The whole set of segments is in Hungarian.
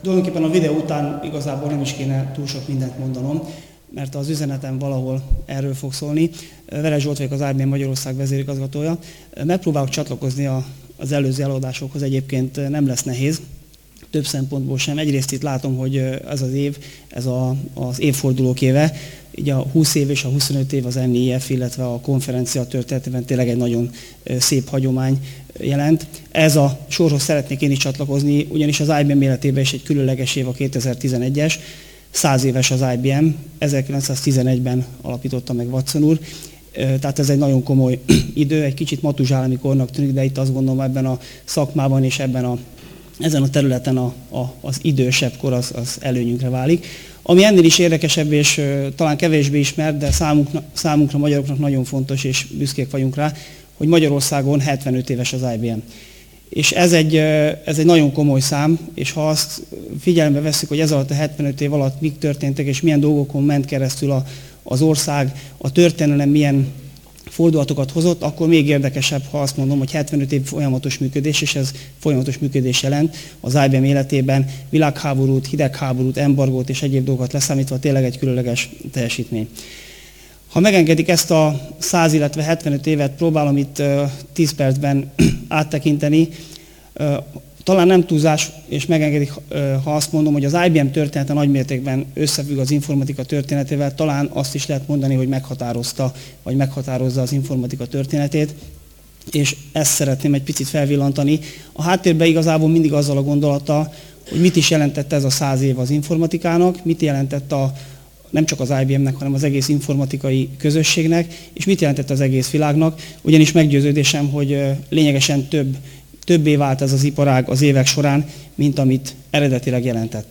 Tulajdonképpen a videó után igazából nem is kéne túl sok mindent mondanom, mert az üzenetem valahol erről fog szólni. Veres Zsolt vagyok, az IBM Magyarország vezérigazgatója. Megpróbálok csatlakozni az előző előadásokhoz, egyébként nem lesz nehéz, több szempontból sem. Egyrészt itt látom, hogy ez az év, ez az évfordulók éve, így a 20 év és a 25 év az NIF, illetve a konferencia történetében tényleg egy nagyon szép hagyomány jelent. Ez a sorhoz szeretnék én is csatlakozni, ugyanis az IBM életében is egy különleges év a 2011-es, 100 éves az IBM, 1911-ben alapította meg Watson úr, tehát ez egy nagyon komoly idő, egy kicsit matuzsálemi kornak tűnik, de itt azt gondolom ebben a szakmában és ezen a területen az idősebb kor az előnyünkre válik. Ami ennél is érdekesebb és talán kevésbé ismert, de számunkra magyaroknak nagyon fontos és büszkék vagyunk rá, hogy Magyarországon 75 éves az IBM. És ez egy nagyon komoly szám, és ha azt figyelembe vesszük, hogy ez alatt a 75 év alatt mik történtek, és milyen dolgokon ment keresztül az ország, a történelem milyen fordulatokat hozott, akkor még érdekesebb, ha azt mondom, hogy 75 év folyamatos működés, és ez folyamatos működés jelent az IBM életében, világháborút, hidegháborút, embargót és egyéb dolgokat leszámítva tényleg egy különleges teljesítmény. Ha megengedik ezt a 100, illetve 75 évet, próbálom itt 10 percben áttekinteni. Talán nem túlzás, és megengedik, ha azt mondom, hogy az IBM története nagymértékben összefügg az informatika történetével, talán azt is lehet mondani, hogy meghatározta, vagy meghatározza az informatika történetét, és ezt szeretném egy picit felvillantani. A háttérben igazából mindig azzal a gondolata, hogy mit is jelentett ez a 100 év az informatikának, mit jelentett nem csak az IBM-nek, hanem az egész informatikai közösségnek, és mit jelentett az egész világnak, ugyanis meggyőződésem, hogy lényegesen többé vált ez az iparág az évek során, mint amit eredetileg jelentett.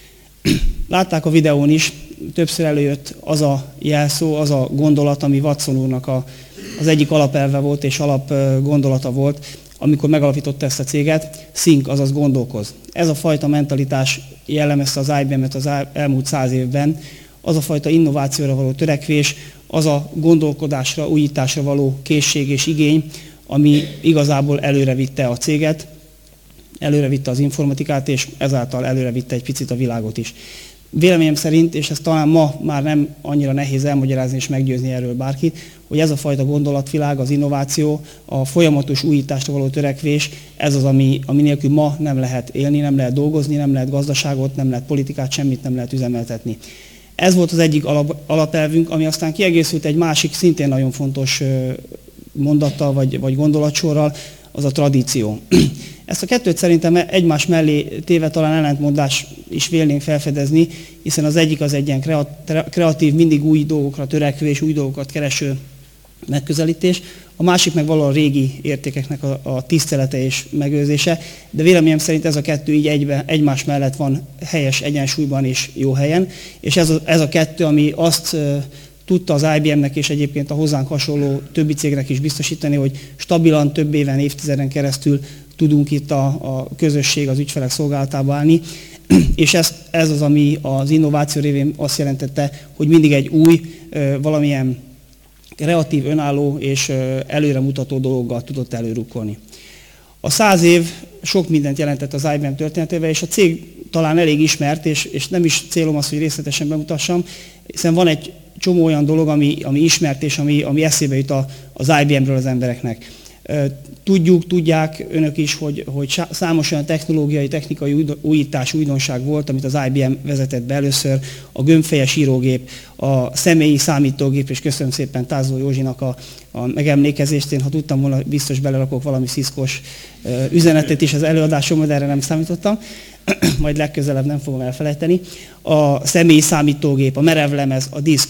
Látták a videón is, többször előjött az a jelszó, az a gondolat, ami Watson úrnak az egyik alapelve volt és alapgondolata volt, amikor megalapította ezt a céget, think, azaz gondolkoz. Ez a fajta mentalitás jellemezte az IBM-et az elmúlt 100 évben, az a fajta innovációra való törekvés, az a gondolkodásra, újításra való készség és igény, ami igazából előrevitte a céget, előrevitte az informatikát, és ezáltal előrevitte egy picit a világot is. Véleményem szerint, és ez talán ma már nem annyira nehéz elmagyarázni és meggyőzni erről bárkit, hogy ez a fajta gondolatvilág, az innováció, a folyamatos újításra való törekvés, ez az, ami nélkül ma nem lehet élni, nem lehet dolgozni, nem lehet gazdaságot, nem lehet politikát, semmit nem lehet üzemeltetni. Ez volt az egyik alapelvünk, ami aztán kiegészült egy másik, szintén nagyon fontos mondattal vagy gondolatsorral, az a tradíció. Ezt a kettőt szerintem egymás mellé téve talán ellentmondás is vélnénk felfedezni, hiszen az egyik az egy ilyen kreatív, mindig új dolgokra törekvő és új dolgokat kereső megközelítés, a másik meg valahol a régi értékeknek a tisztelete és megőrzése, de véleményem szerint ez a kettő így egymás mellett van helyes egyensúlyban és jó helyen, és ez a kettő, ami azt tudta az IBM-nek és egyébként a hozzánk hasonló többi cégnek is biztosítani, hogy stabilan több éven, évtizeden keresztül tudunk itt a közösség, az ügyfelek szolgálatába állni, és ez az, ami az innováció révén azt jelentette, hogy mindig egy új, valamilyen kreatív, önálló és előremutató dologgal tudott előrukkolni. A 100 év sok mindent jelentett az IBM történetében, és a cég talán elég ismert, és nem is célom az, hogy részletesen bemutassam, hiszen van egy csomó olyan dolog, ami ismert és ami eszébe jut az IBM-ről az embereknek. Tudják önök is, hogy számos olyan technikai újítás, újdonság volt, amit az IBM vezetett be először, a gömbfejes írógép, a személyi számítógép, és köszönöm szépen Tázó Józsinak a megemlékezést. Én, ha tudtam volna, biztos belerakok valami sziszkos üzenetet is az előadásomban, de erre nem számítottam. Majd legközelebb nem fogom elfelejteni. A személyi számítógép, a merevlemez, a diszk.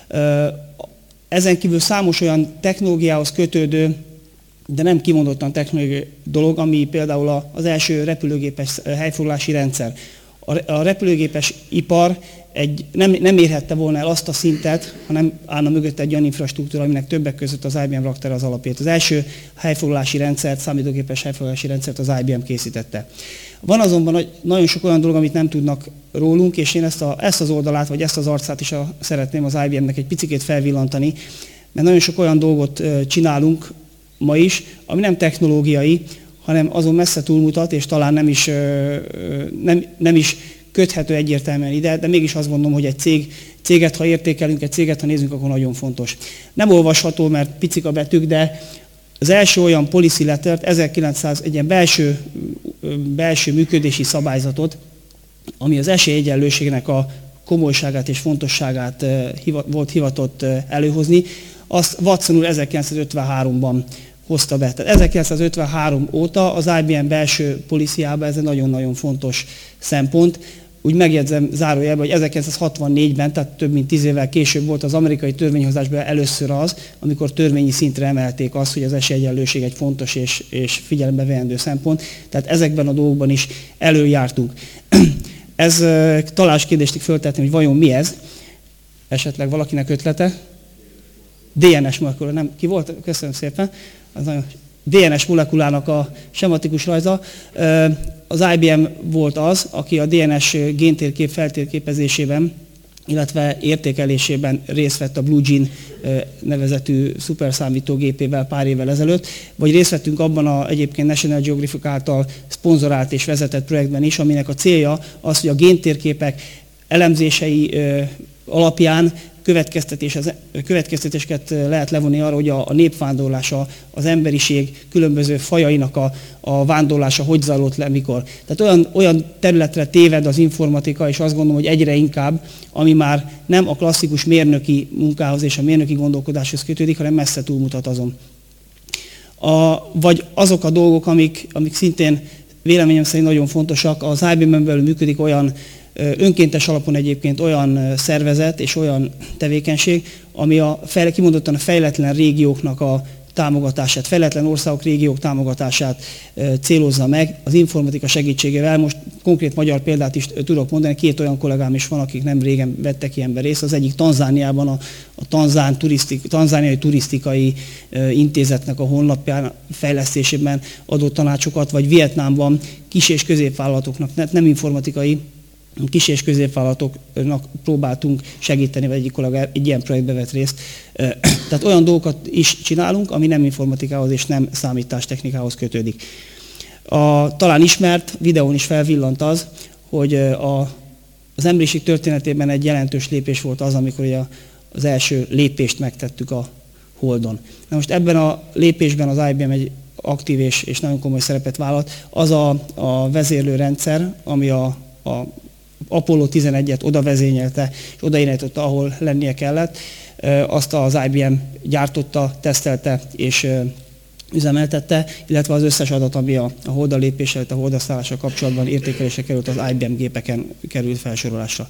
Ezen kívül számos olyan technológiához kötődő, de nem kimondottan technológiai dolog, ami például az első repülőgépes helyfoglalási rendszer. A repülőgépes ipar nem érhette volna el azt a szintet, ha nem állna mögött egy olyan infrastruktúra, aminek többek között az IBM rakta az alapját. Az első helyfoglalási rendszert, számítógépes helyfoglalási rendszert az IBM készítette. Van azonban nagyon sok olyan dolog, amit nem tudnak rólunk, és én ezt az oldalát, vagy ezt az arcát is szeretném az IBM-nek egy picikét felvillantani, mert nagyon sok olyan dolgot csinálunk ma is, ami nem technológiai, hanem azon messze túlmutat, és talán nem is köthető egyértelműen ide, de mégis azt gondolom, hogy egy céget, ha értékelünk, egy céget, ha nézünk, akkor nagyon fontos. Nem olvasható, mert picik a betűk, de az első olyan policy lettert, 1900, egy ilyen belső működési szabályzatot, ami az esélyegyenlőségnek a komolyságát és fontosságát volt hivatott előhozni, azt Watson úr 1953-ban hozta be. Tehát 1953 óta az IBM belső policyjában ez egy nagyon-nagyon fontos szempont. Úgy megjegyzem zárójelben, hogy 1964-ben, tehát több mint 10 évvel később volt az amerikai törvényhozásban először az, amikor törvényi szintre emelték azt, hogy az esélyegyenlőség egy fontos és figyelembe veendő szempont. Tehát ezekben a dolgokban is előjártunk. Ez találós kérdést föltetni, hogy vajon mi ez? Esetleg valakinek ötlete? DNS molekula, nem? Ki volt? Köszönöm szépen. Az nagyon DNS molekulának a sematikus rajza. Az IBM volt az, aki a DNS géntérkép feltérképezésében, illetve értékelésében részt vett a Blue Gene nevezetű szuperszámítógépével pár évvel ezelőtt, vagy részt vettünk abban a egyébként National Geographic által szponzorált és vezetett projektben is, aminek a célja az, hogy a géntérképek elemzései alapján következtetéseket lehet levonni arra, hogy a népvándorlása, az emberiség különböző fajainak a vándorlása hogy zajlott le, mikor. Tehát olyan területre téved az informatika, és azt gondolom, hogy egyre inkább, ami már nem a klasszikus mérnöki munkához és a mérnöki gondolkodáshoz kötődik, hanem messze túlmutat azon. Vagy azok a dolgok, amik szintén véleményem szerint nagyon fontosak, az IBM-en belül működik olyan önkéntes alapon egyébként olyan szervezet és olyan tevékenység, ami kimondottan a fejletlen régióknak a támogatását, fejletlen országok, régiók támogatását célozza meg az informatika segítségével. Most konkrét magyar példát is tudok mondani, 2 olyan kollégám is van, akik nem régen vettek ilyenben részt. Az egyik Tanzániában a tanzániai turisztikai intézetnek a honlapján fejlesztésében adott tanácsokat, vagy Vietnámban kis- és középvállalatoknak, nem informatikai, kis- és középvállalatoknak próbáltunk segíteni, vagy egyik kollega egy ilyen projektbe vett részt. Tehát olyan dolgokat is csinálunk, ami nem informatikához és nem számítástechnikához kötődik. Talán ismert, videón is felvillant az, hogy az emberiség történetében egy jelentős lépés volt az, amikor az első lépést megtettük a Holdon. Na most ebben a lépésben az IBM egy aktív és nagyon komoly szerepet vállalt. Az a vezérlőrendszer, ami a Apollo 11-et oda vezényelte, és oda irányította, ahol lennie kellett. Azt az IBM gyártotta, tesztelte és üzemeltette, illetve az összes adat, ami a Holdra lépéssel, a Holdra szállással kapcsolatban értékelésre került, az IBM gépeken került felsorolásra.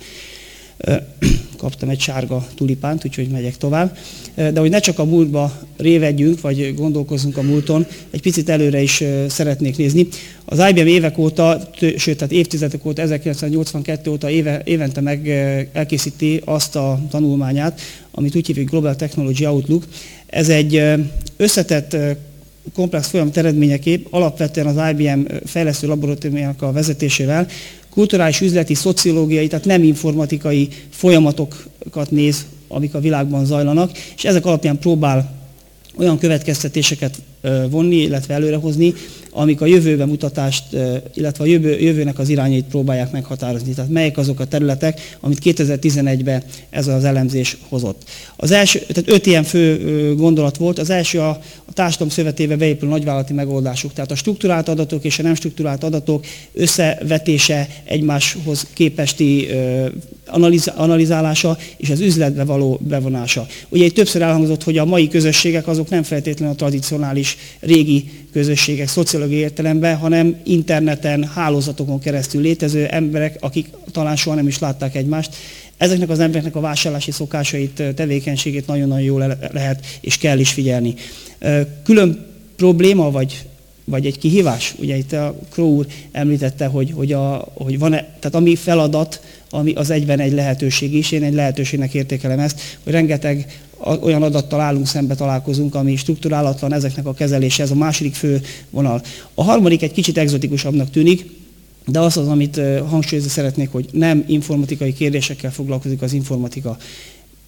Kaptam egy sárga tulipánt, úgyhogy megyek tovább. De hogy ne csak a múltba révedjünk, vagy gondolkozzunk a múlton, egy picit előre is szeretnék nézni. Az IBM évek óta, sőt, tehát évtizedek óta, 1982 óta évente elkészíti azt a tanulmányát, amit úgy hívjuk Global Technology Outlook. Ez egy összetett, komplex folyamat eredményeképp, alapvetően az IBM fejlesztő laboratóriumának a vezetésével kulturális, üzleti, szociológiai, tehát nem informatikai folyamatokat néz, amik a világban zajlanak, és ezek alapján próbál olyan következtetéseket vonni, illetve előrehozni, amik a jövőbe mutatást, illetve a jövőnek az irányait próbálják meghatározni. Tehát melyek azok a területek, amit 2011-ben ez az elemzés hozott. Az első, tehát 5 ilyen fő gondolat volt. Az első a társadalom szövetébe beépülő nagyvállalati megoldások. Tehát a strukturált adatok és a nem strukturált adatok összevetése, egymáshoz képesti analizálása és az üzletbe való bevonása. Ugye itt többször elhangzott, hogy a mai közösségek azok nem feltétlenül a tradicionális régi közösségek szociológiai értelemben, hanem interneten, hálózatokon keresztül létező emberek, akik talán soha nem is látták egymást. Ezeknek az embereknek a vásárlási szokásait, tevékenységét nagyon-nagyon jól lehet és kell is figyelni. Külön probléma, vagy egy kihívás, ugye itt a Crow úr említette, hogy van-e, tehát ami feladat, ami az egyben egy lehetőség is, én egy lehetőségnek értékelem ezt, hogy rengeteg olyan adattal állunk szembe, találkozunk, ami strukturálatlan, ezeknek a kezelése, ez a második fő vonal. A harmadik egy kicsit egzotikusabbnak tűnik, de az, amit hangsúlyozni szeretnék, hogy nem informatikai kérdésekkel foglalkozik az informatika.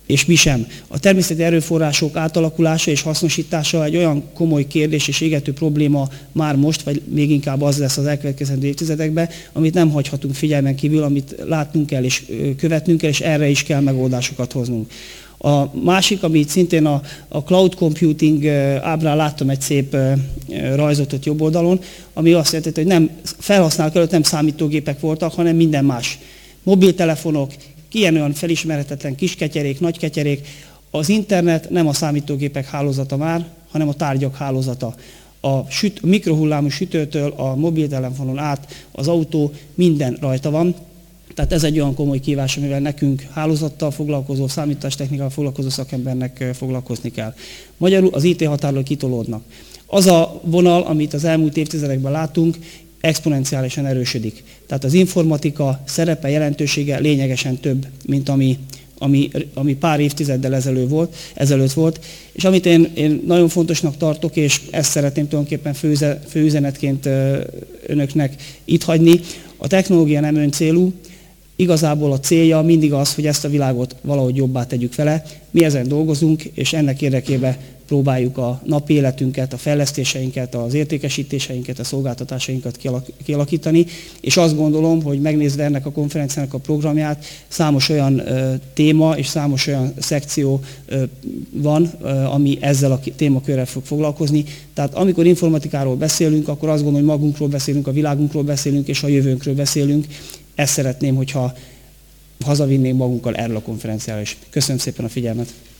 és mi sem. A természeti erőforrások átalakulása és hasznosítása egy olyan komoly kérdés és égető probléma már most, vagy még inkább az lesz az elkövetkezendő évtizedekben, amit nem hagyhatunk figyelmen kívül, amit látnunk kell és követnünk kell, és erre is kell megoldásokat hoznunk. A másik, amit szintén a cloud computing ábrán láttam egy szép rajzot ott jobb oldalon, ami azt jelenti, hogy nem felhasználók előtt nem számítógépek voltak, hanem minden más. Mobiltelefonok, ilyen-olyan felismerhetetlen kisketyerék, nagyketyerék. Az internet nem a számítógépek hálózata már, hanem a tárgyak hálózata. A mikrohullámú sütőtől a mobiltelefonon át az autó, minden rajta van. Tehát ez egy olyan komoly kihívás, amivel nekünk hálózattal foglalkozó, számítástechnikával foglalkozó szakembernek foglalkozni kell. Magyarul az IT határról kitolódnak. Az a vonal, amit az elmúlt évtizedekben látunk, exponenciálisan erősödik. Tehát az informatika szerepe, jelentősége lényegesen több, mint ami pár évtizeddel ezelőtt volt. És amit én nagyon fontosnak tartok, és ezt szeretném tulajdonképpen főüzenetként önöknek itt hagyni, a technológia nem öncélú, igazából a célja mindig az, hogy ezt a világot valahogy jobbá tegyük vele. Mi ezen dolgozunk, és ennek érdekében próbáljuk a napi életünket, a fejlesztéseinket, az értékesítéseinket, a szolgáltatásainkat kialakítani, és azt gondolom, hogy megnézve ennek a konferenciának a programját, számos olyan téma és számos olyan szekció van, ami ezzel a témakörrel fog foglalkozni. Tehát amikor informatikáról beszélünk, akkor azt gondolom, hogy magunkról beszélünk, a világunkról beszélünk, és a jövőnkről beszélünk. Ezt szeretném, hogyha hazavinnénk magunkkal erről a konferenciára is. Köszönöm szépen a figyelmet!